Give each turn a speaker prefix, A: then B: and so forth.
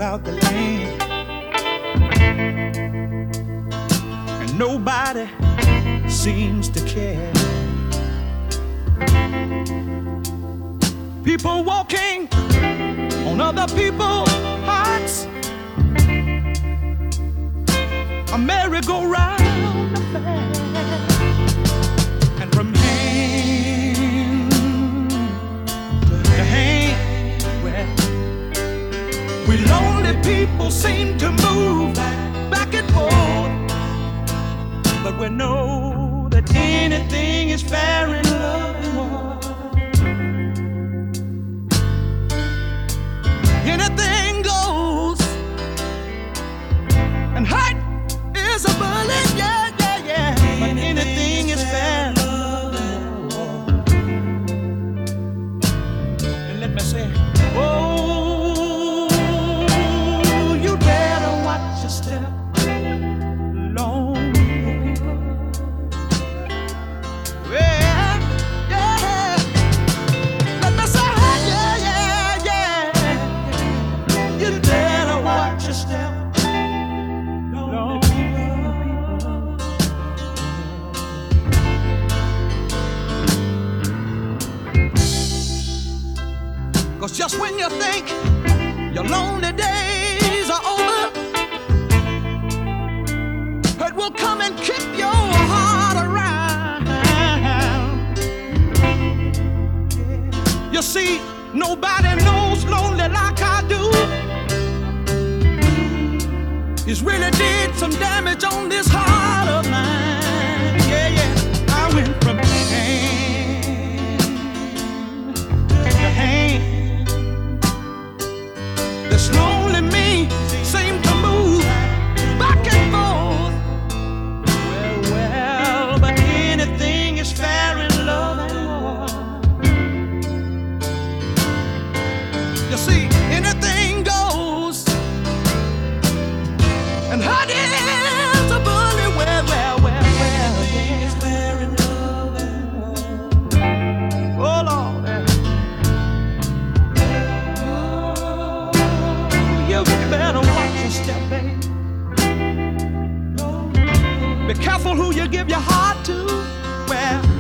A: throughout the land, and nobody seems to care. People walking on other people's hearts, a merry-go-round affair, and from hand to hand, well, we lonely people seem to move back and forth, but we know that anything is fair in love and war. Anything goes, and height is a bullet, yeah, yeah, yeah. But anything is fair. And let me say, oh, you better watch your step, lonely people. Yeah, yeah. Let me say, yeah, yeah, yeah. You better watch your step. Cause just when you think your lonely days are over, hurt will come and kick your heart around. You see, nobody knows lonely like I do. It's really did some damage on this heart of mine. Yeah, yeah, I went from hand to hand. This lonely me seemed to move back and forth. Well, well, but anything is fair in love and war. You see, anything goes, and hot is a bully. Well, well, well, well, anything is fair in love and war. Oh, Lord. You better watch your step, baby. Be careful who you give your heart to. Well,